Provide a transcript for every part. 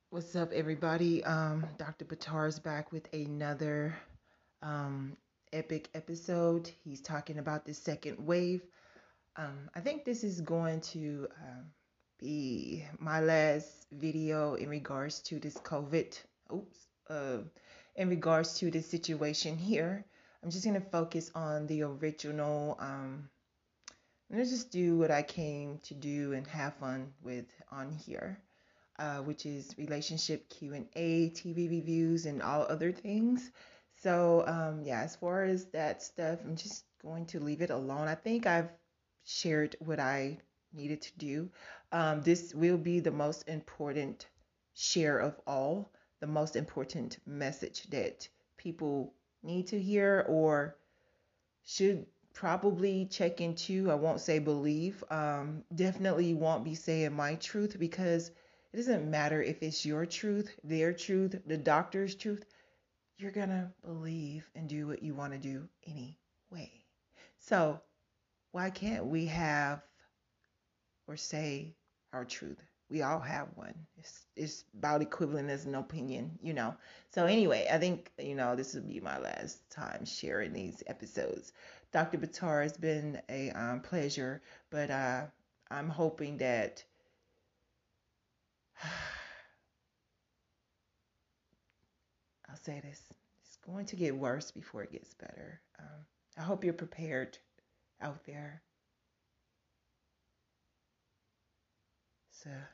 What's up, everybody? Dr. Batar is back with another um, epic episode. He's talking about the second wave. I think this is going to be my last video in regards to this COVID. Oops. In regards to this situation here, I'm just going to focus on the original. I'm going to just do what I came to do and have fun with on here. Which is relationship Q&A, TV reviews, and all other things. So yeah, as far as that stuff, I'm just going to leave it alone. I think I've shared what I needed to do. This will be the most important share of all, the most important message that people need to hear or should probably check into. I won't say believe. Definitely won't be saying my truth because it doesn't matter if it's your truth, their truth, the doctor's truth. You're going to believe and do what you want to do anyway. So, why can't we have or say our truth? We all have one. It's about equivalent as an opinion. So anyway, I think, this will be my last time sharing these episodes. Dr. Batar, has been a pleasure, but I'm hoping that I'll say this. It's going to get worse before it gets better. I hope you're prepared out there. It's a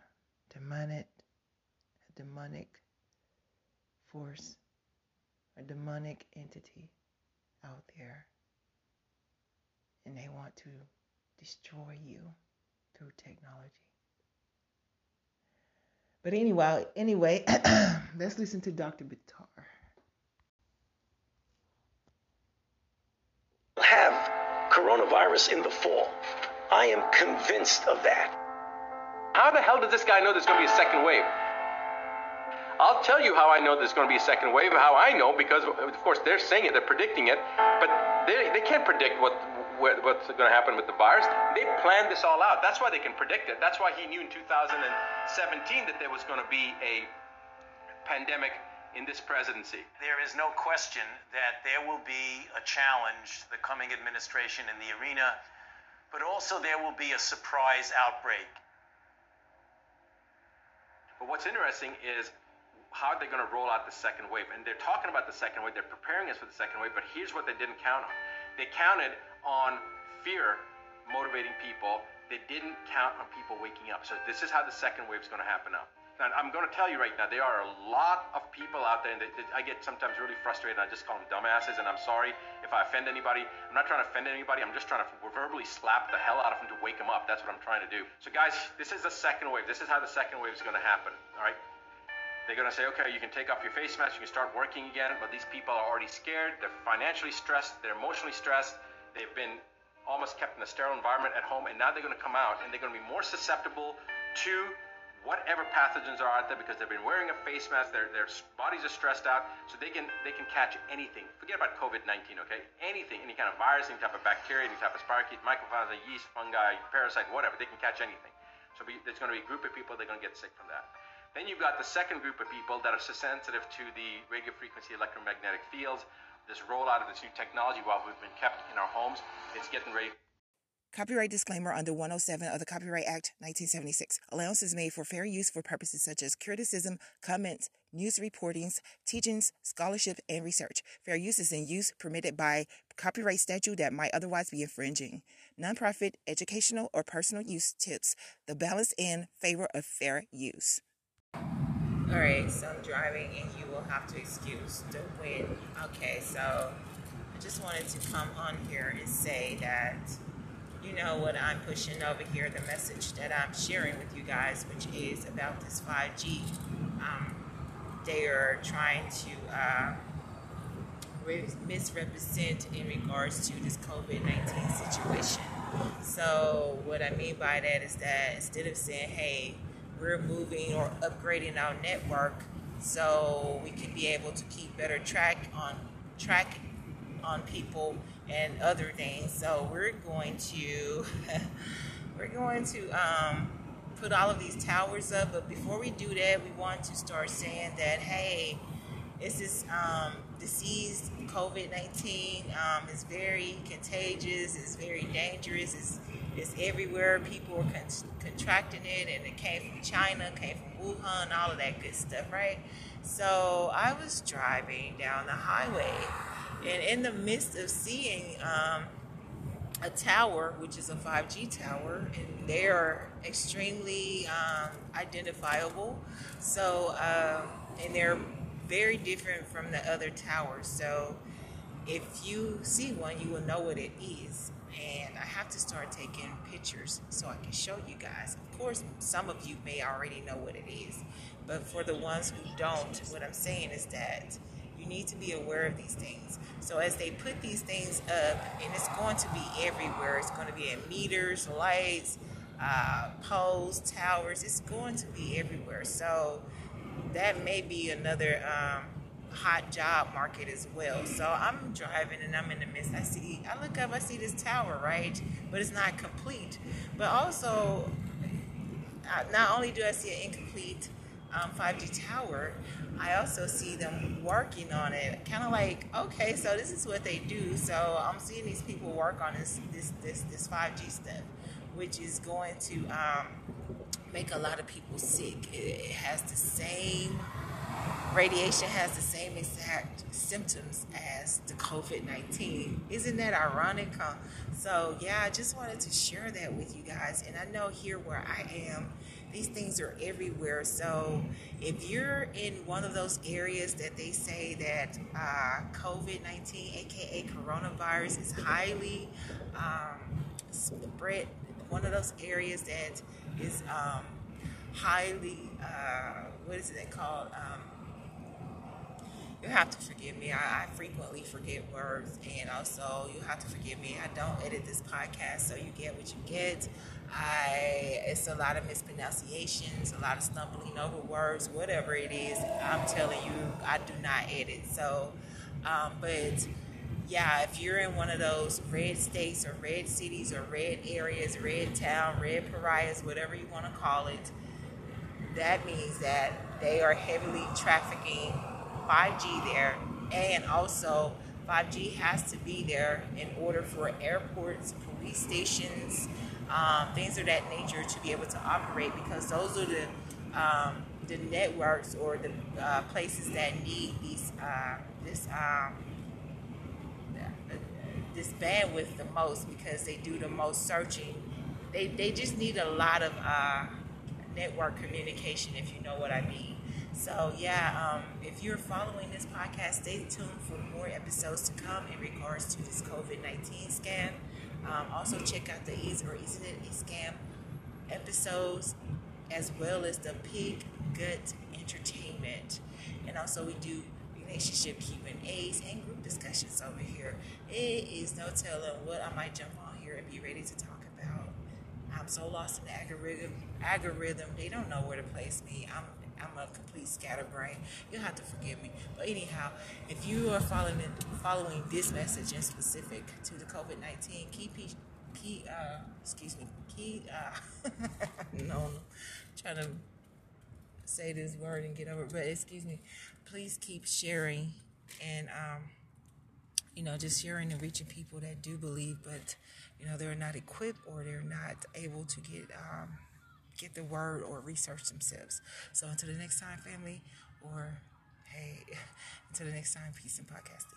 demonic force, a demonic entity out there. And they want to destroy you through technology. But anyway, let's listen to Dr. Batar. Have coronavirus in the fall. I am convinced of that. How the hell does this guy know there's going to be a second wave? I'll tell you how I know there's going to be a second wave. How I know, because of course they're saying it, they're predicting it, but they can't predict what's going to happen with the virus. They planned this all out. That's why they can predict it. That's why he knew in 2017 that there was going to be a pandemic in this presidency. There is no question that there will be a challenge the coming administration in the arena, but also there will be a surprise outbreak. But what's interesting is how they're going to roll out the second wave. And they're talking about the second wave. They're preparing us for the second wave. But here's what they didn't count on. They counted on fear motivating people. They didn't count on people waking up. So this is how the second wave is going to happen now. Now, I'm going to tell you right now, there are a lot of people out there, and I get sometimes really frustrated. I just call them dumbasses, and I'm sorry if I offend anybody. I'm not trying to offend anybody. I'm just trying to verbally slap the hell out of them to wake them up. That's what I'm trying to do. So, guys, this is the second wave. This is how the second wave is going to happen, all right? They're going to say, okay, you can take off your face mask, you can start working again, but these people are already scared. They're financially stressed. They're emotionally stressed. They've been almost kept in a sterile environment at home, and now they're going to come out, and they're going to be more susceptible to whatever pathogens are out there because they've been wearing a face mask. Their bodies are stressed out, so they can catch anything. Forget about COVID-19, okay? Anything, any kind of virus, any type of bacteria, any type of spirochete, mycoplasma, yeast, fungi, parasite, whatever. They can catch anything. So there's going to be a group of people that are going to get sick from that. Then you've got the second group of people that are so sensitive to the radio frequency electromagnetic fields. This rollout of this new technology while we've been kept in our homes, it's getting ready. Copyright disclaimer under 107 of the Copyright Act 1976. Allowance is made for fair use for purposes such as criticism, comments, news reportings, teachings, scholarship, and research. Fair use is in use permitted by copyright statute that might otherwise be infringing. Nonprofit, educational, or personal use tips the balance in favor of fair use. All right, so I'm driving and you will have to excuse the wind. Okay, so I just wanted to come on here and say that you know what I'm pushing over here, the message that I'm sharing with you guys, which is about this 5G. They are trying to misrepresent in regards to this COVID-19 situation. So what I mean by that is that instead of saying, hey, we're moving or upgrading our network so we can be able to keep better track on people and other things. So we're going to put all of these towers up, but before we do that, we want to start saying that, hey, it's this disease, COVID-19, is very contagious, it's very dangerous, it's everywhere. People are contracting it, and it came from China, came from Wuhan, all of that good stuff, right? So I was driving down the highway, and in the midst of seeing a tower, which is a 5G tower, and they are extremely identifiable. So, and they're very different from the other towers. So, if you see one, you will know what it is. And I have to start taking pictures so I can show you guys. Of course, some of you may already know what it is, but for the ones who don't, what I'm saying is that you need to be aware of these things. So as they put these things up, and it's going to be everywhere. It's going to be in meters, lights, poles, towers. It's going to be everywhere. So that may be another hot job market as well. So I'm driving and I'm in the midst. I look up, I see this tower, right? But it's not complete. But also, not only do I see an incomplete 5G tower, I also see them working on it. Kind of like, okay, so this is what they do. So I'm seeing these people work on this 5G stuff, which is going to make a lot of people sick. It has the same radiation, has the same exact symptoms as the COVID-19. Isn't that ironic, huh? So yeah, I just wanted to share that with you guys. And I know here where I am, these things are everywhere. So if you're in one of those areas that they say that COVID-19, aka coronavirus, is highly spread, one of those areas that is highly, what is it called? You have to forgive me. I frequently forget words, and also you have to forgive me. I don't edit this podcast, so you get what you get. It's a lot of mispronunciations, a lot of stumbling over words, whatever it is. I'm telling you, I do not edit. So, but yeah, if you're in one of those red states or red cities or red areas, red town, red pariahs, whatever you want to call it, that means that they are heavily trafficking 5G there, and also 5G has to be there in order for airports, police stations, things of that nature to be able to operate, because those are the networks or the places that need this bandwidth the most, because they do the most searching. They just need a lot of network communication, if you know what I mean. So yeah, if you're following this podcast, stay tuned for more episodes to come in regards to this COVID-19 scam. Also check out the Isn't It a Scam episodes, as well as the Pig Gut Entertainment. And also we do relationship Q&As and group discussions over here. It is no telling what I might jump on here and be ready to talk about. I'm so lost in the algorithm. They don't know where to place me. I'm a complete scatterbrain. You'll have to forgive me. But anyhow, if you are following this message in specific to the COVID-19, no, trying to say this word and get over it, but excuse me, please keep sharing and just sharing and reaching people that do believe, but they're not equipped or they're not able to get the word or research themselves. So until the next time, family, or hey, until the next time, peace and podcasting.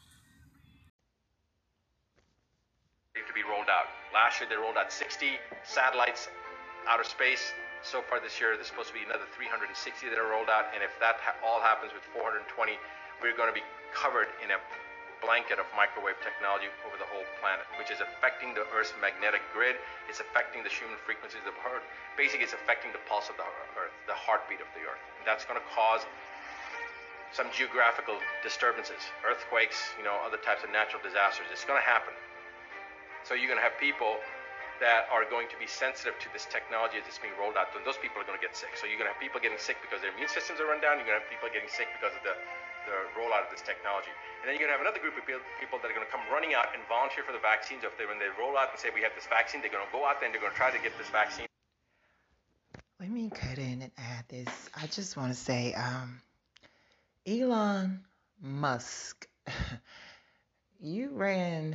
To be rolled out. Last year they rolled out 60 satellites outer space. So far this year there's supposed to be another 360 that are rolled out, and if that all happens with 420, we're going to be covered in a blanket of microwave technology over the whole planet, which is affecting the Earth's magnetic grid. It's affecting the human frequencies of the Earth. Basically, it's affecting the pulse of the Earth, the heartbeat of the Earth. And that's going to cause some geographical disturbances, earthquakes, other types of natural disasters. It's going to happen. So you're going to have people that are going to be sensitive to this technology as it's being rolled out, and those people are going to get sick. So you're going to have people getting sick because their immune systems are run down. You're going to have people getting sick because of the rollout of this technology. And then you're going to have another group of people that are going to come running out and volunteer for the vaccines. When they roll out and say we have this vaccine, they're going to go out there and they're going to try to get this vaccine. let me cut in and add this. I just want to say, Elon Musk, you ran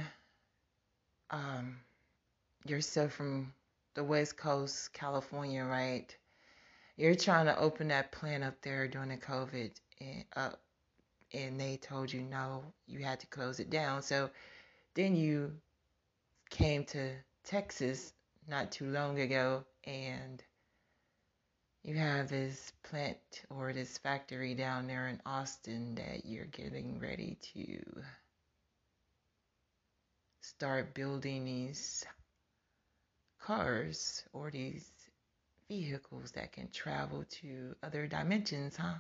yourself from the West Coast, California, right? You're trying to open that plant up there during the COVID, and they told you no, you had to close it down. So then you came to Texas not too long ago, and you have this plant or this factory down there in Austin that you're getting ready to start building these cars or these vehicles that can travel to other dimensions, huh?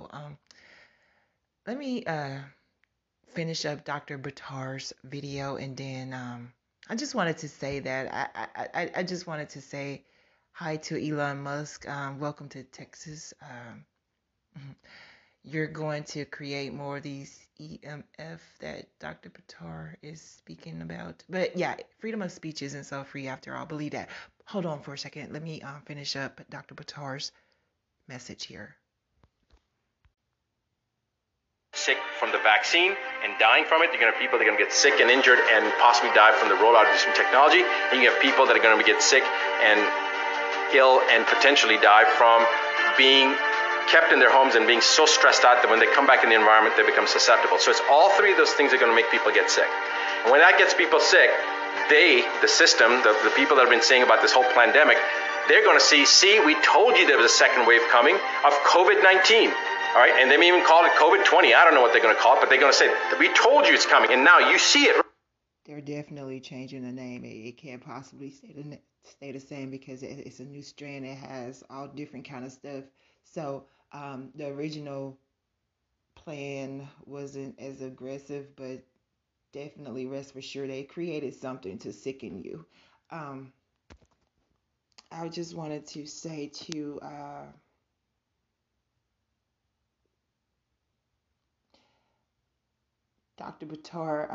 Let me finish up Dr. Buttar's video, and then I just wanted to say that I just wanted to say hi to Elon Musk. Welcome to Texas. You're going to create more of these EMF that Dr. Buttar is speaking about. But yeah, freedom of speech isn't so free after all. Believe that. Hold on for a second. Let me finish up Dr. Buttar's message here. Sick from the vaccine and dying from it. You're going to have people that are going to get sick and injured and possibly die from the rollout of this new technology. And you have people that are going to get sick and ill and potentially die from being kept in their homes and being so stressed out that when they come back in the environment, they become susceptible. So it's all three of those things that are going to make people get sick. And when that gets people sick, the system, the people that have been saying about this whole pandemic, they're going to see, we told you there was a second wave coming of COVID-19. All right, and they may even call it COVID-20. I don't know what they're going to call it, but they're going to say, we told you it's coming, and now you see it. They're definitely changing the name. It can't possibly stay the same because it's a new strand. It has all different kind of stuff. So the original plan wasn't as aggressive, but definitely rest for sure they created something to sicken you. I just wanted to say to Dr. Buttar,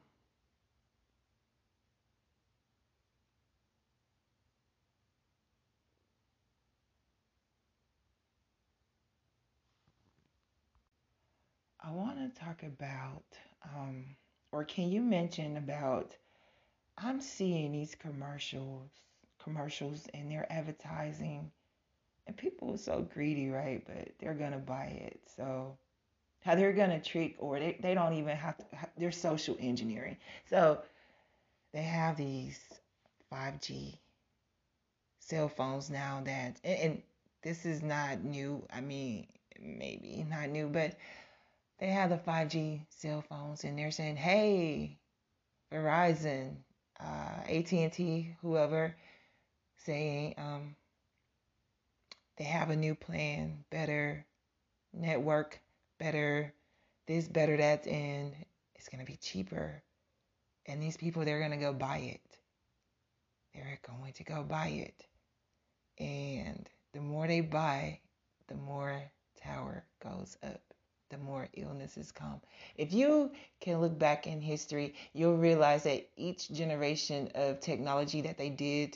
I want to talk about, or can you mention about, I'm seeing these commercials, and they're advertising, and people are so greedy, right? But they're going to buy it. So how they're going to trick, or they don't even have to, they're social engineering. So they have these 5G cell phones now that, and this is not new. I mean, maybe not new, but they have the 5G cell phones, and they're saying, hey, Verizon, AT&T, whoever, saying they have a new plan, better network, better this, better that, and it's going to be cheaper. And these people, they're going to go buy it. They're going to go buy it. And the more they buy, the more tower goes up, the more illnesses come. If you can look back in history, you'll realize that each generation of technology that they did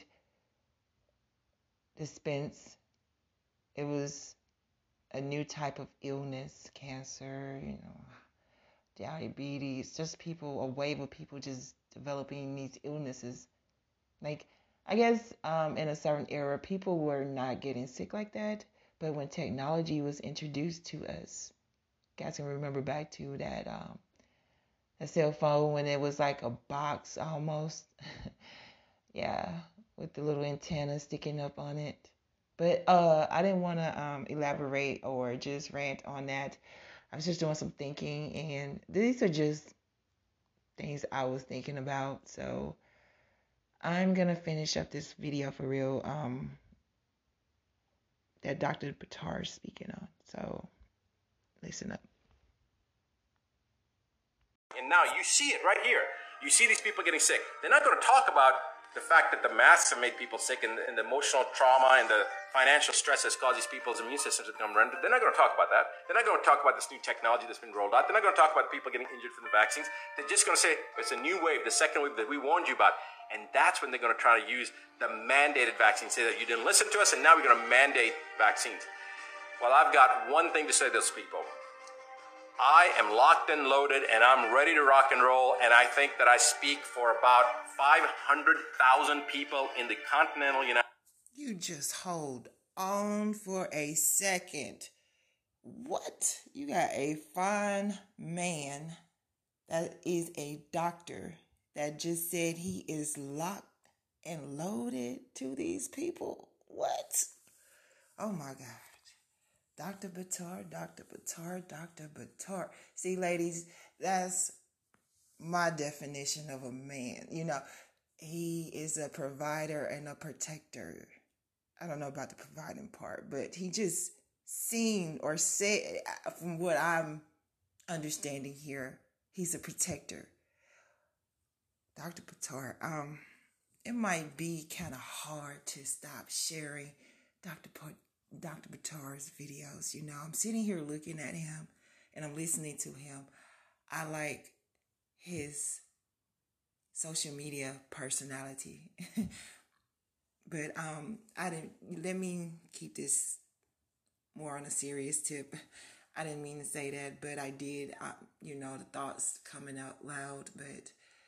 dispense, it was a new type of illness, cancer, diabetes, just people, a wave of people just developing these illnesses. Like, I guess in a certain era, people were not getting sick like that. But when technology was introduced to us, guys can remember back to that a cell phone when it was like a box almost. Yeah, with the little antenna sticking up on it. But I didn't want to elaborate or just rant on that. I was just doing some thinking, and these are just things I was thinking about. So I'm going to finish up this video for real that Dr. Buttar is speaking on. So listen up. And now you see it right here. You see these people getting sick. They're not going to talk about the fact that the masks have made people sick and the emotional trauma and the financial stress has caused these people's immune systems to become rendered, they're not going to talk about that. They're not going to talk about this new technology that's been rolled out. They're not going to talk about people getting injured from the vaccines. They're just going to say, it's a new wave, the second wave that we warned you about. And that's when they're going to try to use the mandated vaccines. Say that you didn't listen to us and now we're going to mandate vaccines. Well, I've got one thing to say to those people. I am locked and loaded and I'm ready to rock and roll. And I think that I speak for about 500,000 people in the continental United States. You just hold on for a second. What? You got a fine man that is a doctor that just said he is locked and loaded to these people? What? Oh my God. Dr. Buttar, Dr. Buttar, Dr. Buttar. See, ladies, that's my definition of a man. You know, he is a provider and a protector. I don't know about the providing part, but he just seemed or said, from what I'm understanding here, he's a protector. Dr. Buttar, it might be kind of hard to stop sharing Dr. Buttar's videos. You know, I'm sitting here looking at him and I'm listening to him. I like his social media personality. But let me keep this more on a serious tip. I didn't mean to say that, but I did, the thoughts coming out loud. But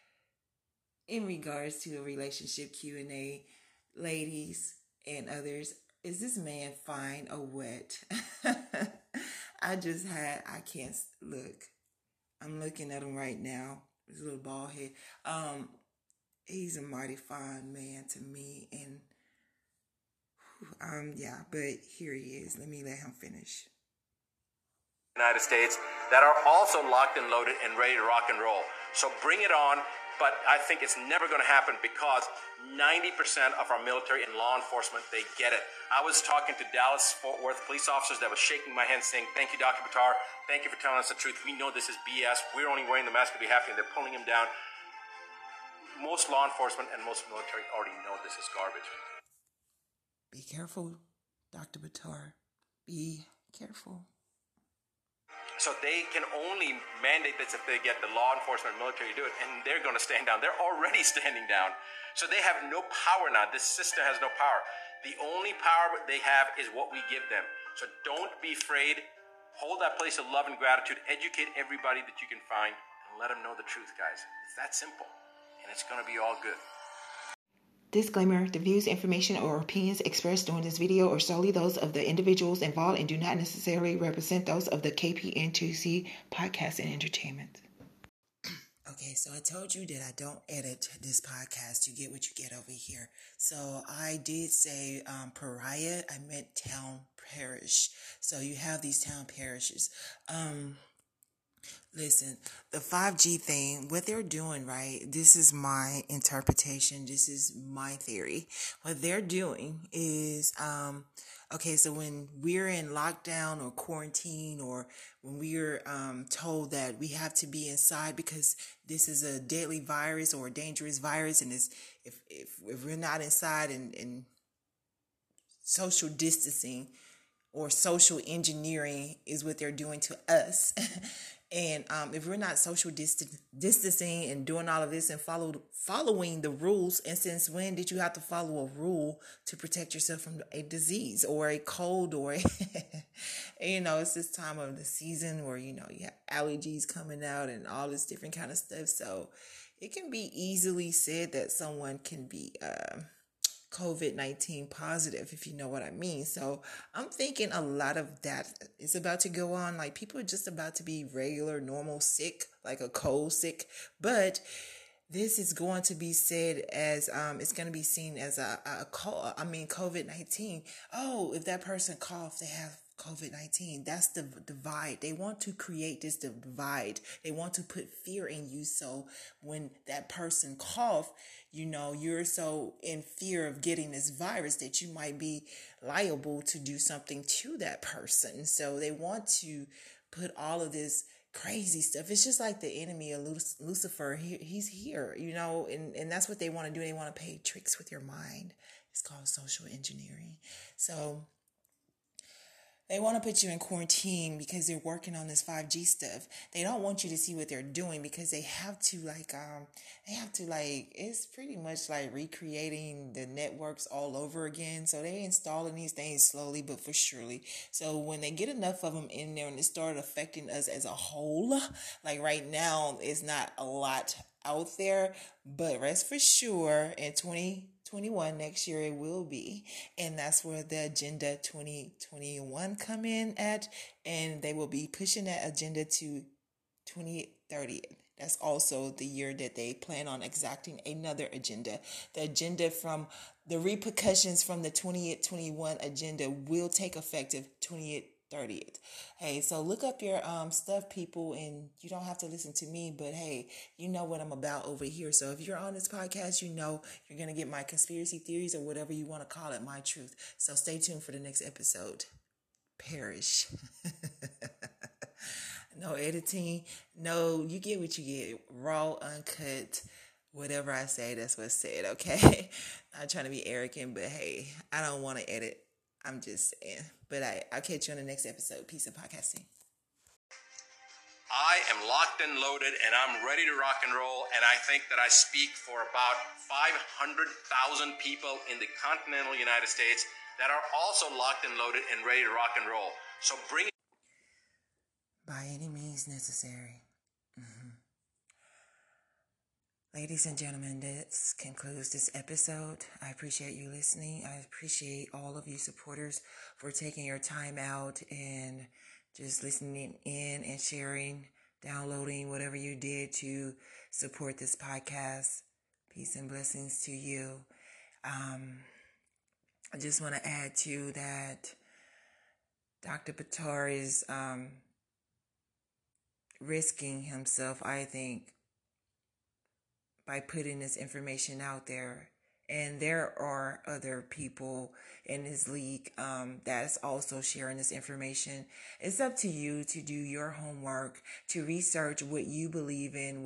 in regards to a relationship Q&A, ladies and others, is this man fine or what? I can't look. I'm looking at him right now. His little bald head. He's a mighty fine man to me. And, but here he is. Let me let him finish. United States that are also locked and loaded and ready to rock and roll. So bring it on. But I think it's never going to happen because 90% of our military and law enforcement, they get it. I was talking to Dallas-Fort Worth police officers that was shaking my hand saying, thank you, Dr. Buttar. Thank you for telling us the truth. We know this is BS. We're only wearing the mask to be happy, and they're pulling him down. Most law enforcement and most military already know this is garbage. Be careful, Dr. Buttar. Be careful. So they can only mandate this if they get the law enforcement and military to do it, and they're going to stand down. They're already standing down. So they have no power now. This system has no power. The only power they have is what we give them. So don't be afraid. Hold that place of love and gratitude. Educate everybody that you can find, and let them know the truth, guys. It's that simple, and it's going to be all good. Disclaimer, the views, information, or opinions expressed during this video are solely those of the individuals involved and do not necessarily represent those of the KPN2C Podcast and Entertainment. Okay, so I told you that I don't edit this podcast. You get what you get over here. So I did say pariah. I meant town parish. So you have these town parishes. Listen, the 5G thing, what they're doing, right? This is my interpretation. This is my theory. What they're doing is, so when we're in lockdown or quarantine, or when we're told that we have to be inside because this is a deadly virus or a dangerous virus, and if we're not inside and social distancing or social engineering is what they're doing to us. And if we're not social distancing and doing all of this and following the rules, and since when did you have to follow a rule to protect yourself from a disease or a cold or it's this time of the season where, you have allergies coming out and all this different kind of stuff. So it can be easily said that someone can be COVID-19 positive, if you know what I mean. So I'm thinking a lot of that is about to go on. Like, people are just about to be regular, normal sick, like a cold sick. But this is going to be said as, it's going to be seen as COVID-19. Oh, if that person coughs, they have COVID-19. That's the divide. They want to create this divide. They want to put fear in you. So when that person cough, you're so in fear of getting this virus that you might be liable to do something to that person. So they want to put all of this crazy stuff. It's just like the enemy of Lucifer. He's here, and that's what they want to do. They want to play tricks with your mind. It's called social engineering. So they want to put you in quarantine because they're working on this 5G stuff. They don't want you to see what they're doing because they have to it's pretty much like recreating the networks all over again. So they installing these things slowly but for surely. So when they get enough of them in there and it started affecting us as a whole, like right now, it's not a lot out there, but rest for sure in 2021 next year it will be, and that's where the Agenda 2021 come in at, and they will be pushing that agenda to 2030. That's also the year that they plan on exacting another agenda. The agenda from the repercussions from the 2021 agenda will take effective 2030. Hey, so look up your stuff, people, and you don't have to listen to me, but hey, you know what I'm about over here. So if you're on this podcast, you know you're going to get my conspiracy theories or whatever you want to call it, my truth. So stay tuned for the next episode. Perish. No editing. No, you get what you get. Raw, uncut, whatever I say, that's what's said, okay? Not trying to be arrogant, but hey, I don't want to edit. I'm just saying. But I'll catch you on the next episode. Peace and podcasting. I am locked and loaded, and I'm ready to rock and roll, and I think that I speak for about 500,000 people in the continental United States that are also locked and loaded and ready to rock and roll. So bring it. By any means necessary. Ladies and gentlemen, this concludes this episode. I appreciate you listening. I appreciate all of you supporters for taking your time out and just listening in and sharing, downloading, whatever you did to support this podcast. Peace and blessings to you. I just want to add to that Dr. Buttar is risking himself, I think, by putting this information out there. And there are other people in this league that's also sharing this information. It's up to you to do your homework, to research what you believe in,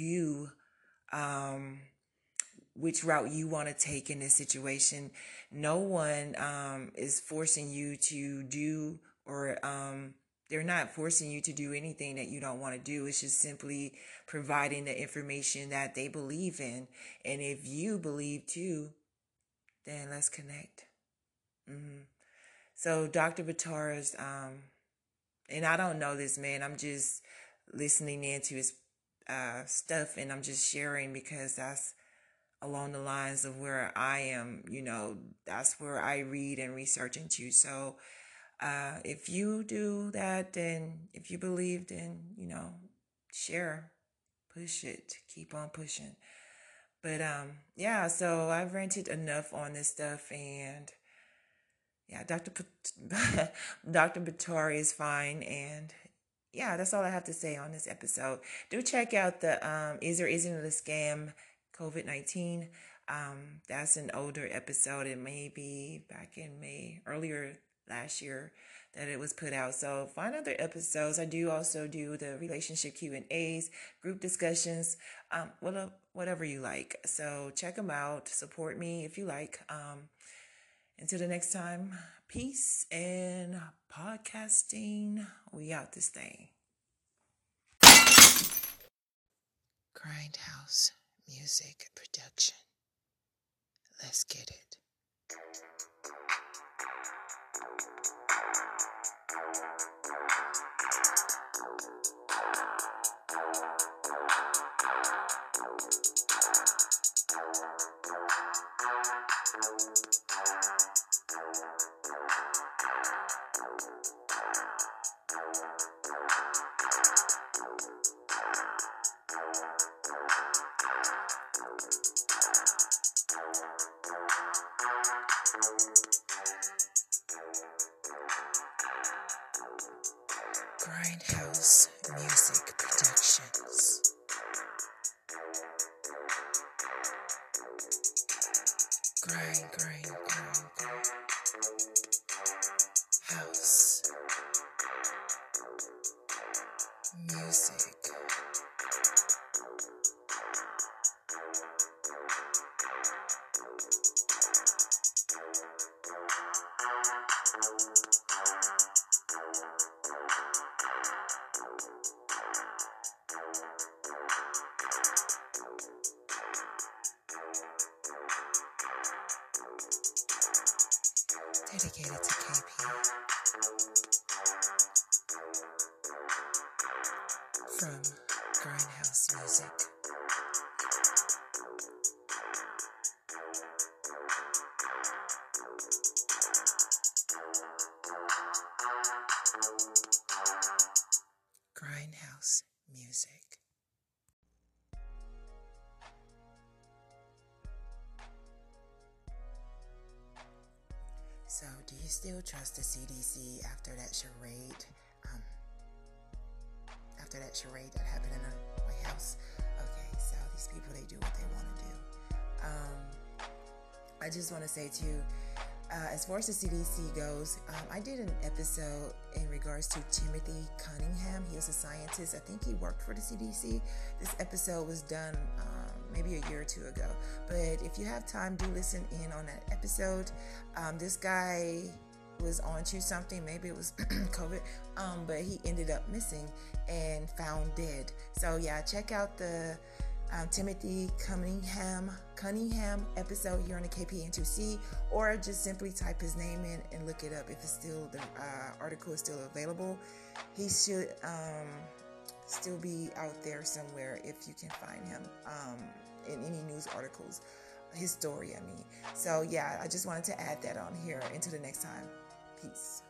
which route you want to take in this situation. No one is forcing you to do, or they're not forcing you to do anything that you don't want to do. It's just simply providing the information that they believe in. And if you believe too, then let's connect. So Dr. Buttar's, and I don't know this man, I'm just listening into his stuff, and I'm just sharing because that's along the lines of where I am, that's where I read and research into. So if you do that, then if you believe, then, share, push it, keep on pushing. But, so I've ranted enough on this stuff, and Dr. Buttar is fine. And that's all I have to say on this episode. Do check out the, Is or Isn't It a Scam? COVID-19. That's an older episode. It may be back in May, earlier last year that it was put out. So find other episodes. I do also do the relationship Q&As, group discussions, whatever you like. So check them out. Support me if you like. Until the next time, peace and podcasting. We out this thing. Grindhouse Music Production. Let's get it. Grindhouse Music Productions. Grind. House. Music. dedicated to KP. From Grindhouse Music. Grindhouse Music. So, do you still trust the CDC after that charade? After that charade that happened in the White House? Okay, so these people, they do what they want to do. I just want to say to you, as far as the CDC goes, I did an episode in regards to Timothy Cunningham. He was a scientist. I think he worked for the CDC. This episode was done maybe a year or two ago. But if you have time, do listen in on that episode. This guy was onto something. Maybe it was COVID, but he ended up missing and found dead. So yeah, check out the Timothy Cunningham episode here on the KPN2C, or just simply type his name in and look it up if it's still, the article is still available. He should still be out there somewhere if you can find him in any news articles, his story, I mean. So yeah, I just wanted to add that on here. Until the next time, peace.